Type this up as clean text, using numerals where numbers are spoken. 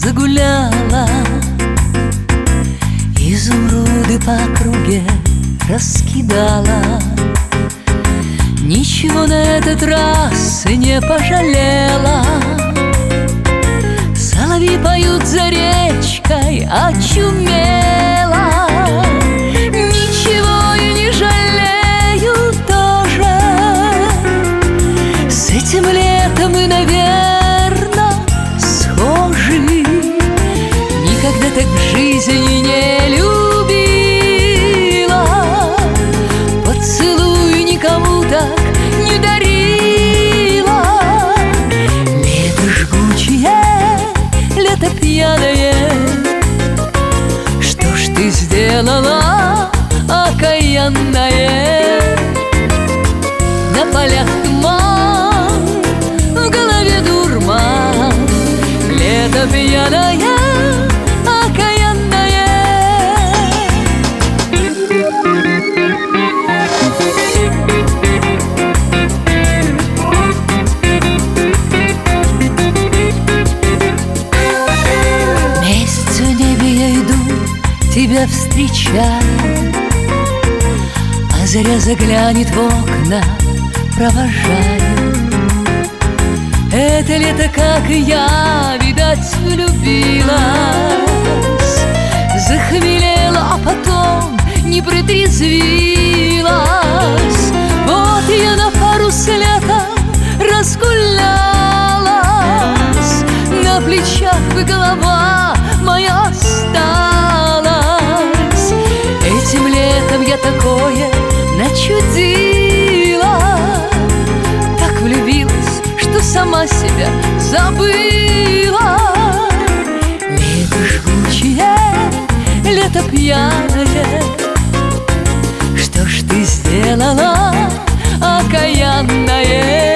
загуляла, изумруды по округе раскидала. Ничего на этот раз не пожалела. Соловьи поют за речкой, очумела. Ничего и не жалею тоже. С этим летом мы, наверно, схожи. Никогда так в жизни не любила. Поцелуй никому так не дарила. Лето жгучее, лето пьяное. Что ж ты сделала, окаянная? На полях туман, в голове дурман. Лето пьяное, окаянное. Месяц в небе я иду, тебя встречаю, а заря заглянет в окна, провожаю. Это лето, как и я, видать, влюбилась, захмелела, а потом не протрезвилась. Вот я на пару с летом разгулялась, на плечах голова моя осталась. Этим летом я такое начудила, так влюбилась, что сама себя забыла. Лето жгучее, лето пьяное. Что ж ты сделала, окаянное?